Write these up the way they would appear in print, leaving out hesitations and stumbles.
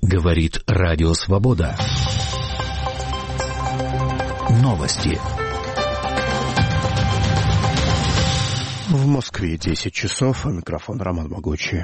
Говорит Радио Свобода. Новости. В Москве 10 часов, а микрофон Роман Могучий.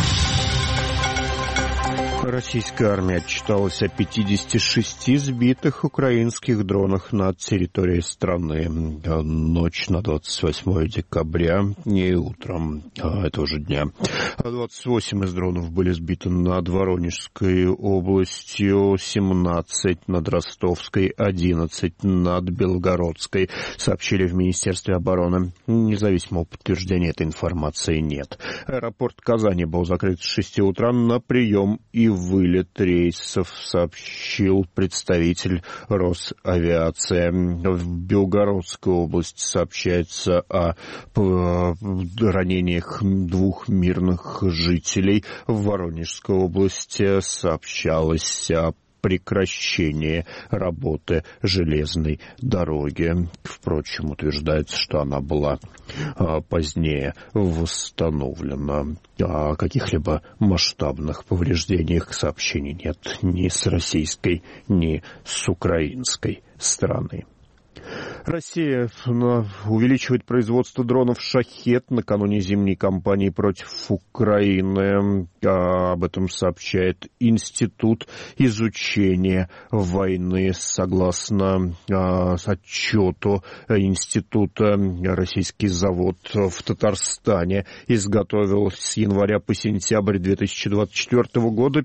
Российская армия отчиталась о 56 сбитых украинских дронах над территорией страны. Ночь на 28 декабря и утром этого же дня. 28 из дронов были сбиты над Воронежской областью, 17 над Ростовской, 11 над Белгородской, сообщили в Министерстве обороны. Независимого подтверждения этой информации нет. Аэропорт Казани был закрыт с 6 утра на прием и вылет рейсов, сообщил представитель Росавиации. В Белгородской области сообщается о ранениях двух мирных жителей. В Воронежской области сообщалось о прекращение работы железной дороги. Впрочем, утверждается, что она была позднее восстановлена. О каких-либо масштабных повреждениях сообщений нет ни с российской, ни с украинской стороны. Россия увеличивает производство дронов «Шахед» накануне зимней кампании против Украины. Об этом сообщает Институт изучения войны. Согласно отчету Института, российский завод в Татарстане изготовил с января по сентябрь 2024 года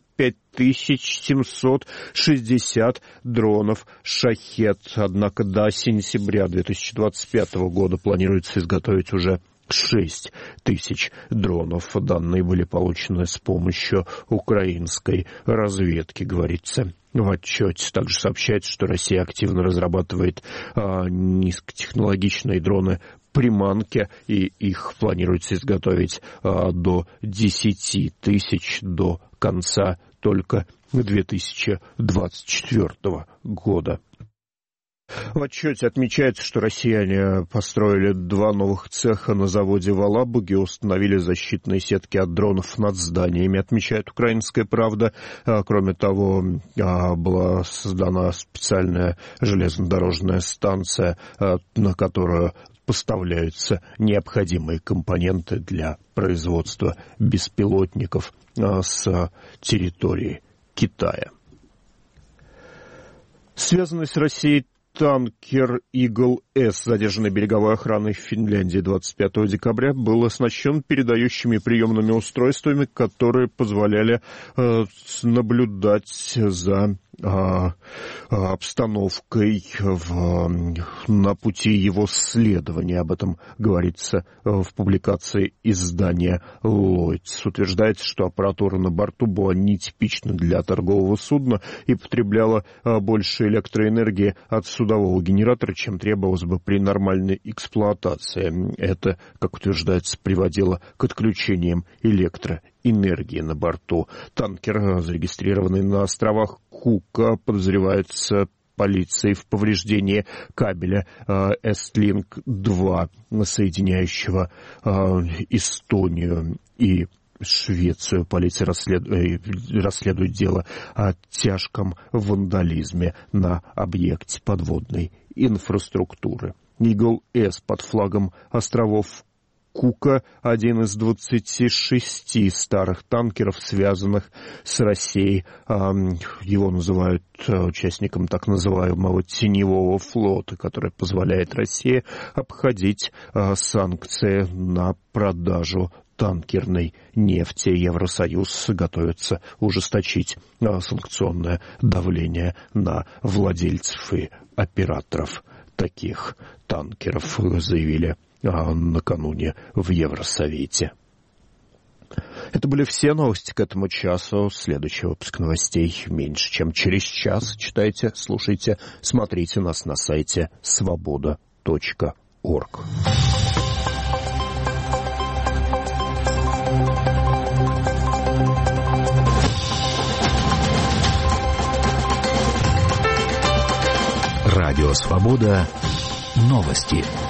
5760 дронов «Шахед». Однако до сентября 2025 года планируется изготовить уже 6 тысяч дронов. Данные были получены с помощью украинской разведки, говорится в отчете. Также сообщается, что Россия активно разрабатывает низкотехнологичные дроны «Приманки», и их планируется изготовить до 10 тысяч до конца только 2024 года. В отчете отмечается, что россияне построили 2 новых цеха на заводе в Алабуге, установили защитные сетки от дронов над зданиями, отмечает «Украинская правда». Кроме того, была создана специальная железнодорожная станция, на которую поставляются необходимые компоненты для производства беспилотников с территории Китая. Связанный с Россией танкер «Игл-С», задержанный береговой охраной в Финляндии 25 декабря, был оснащен передающими приемными устройствами, которые позволяли наблюдать за обстановкой на пути его следования. Об этом говорится в публикации издания «Лойдс». Утверждается, что аппаратура на борту была нетипична для торгового судна и потребляла больше электроэнергии от судового генератора, чем требовалось бы при нормальной эксплуатации. Это, как утверждается, приводило к отключениям электроэнергии на борту. Танкер, зарегистрированный на островах Кука, подозревается полицией в повреждении кабеля Estlink-2, соединяющего Эстонию и Швецию. Полиция расследует дело о тяжком вандализме на объекте подводной инфраструктуры. «Игл-С» под флагом островов Кука — один из 26 старых танкеров, связанных с Россией. Его называют участником так называемого теневого флота, который позволяет России обходить санкции на продажу танкерной нефти. Евросоюз готовится ужесточить санкционное давление на владельцев и операторов таких танкеров, заявили накануне в Евросовете. Это были все новости к этому часу. Следующий выпуск новостей меньше, чем через час. Читайте, слушайте, смотрите нас на сайте svoboda.org. Радио Свобода. Новости.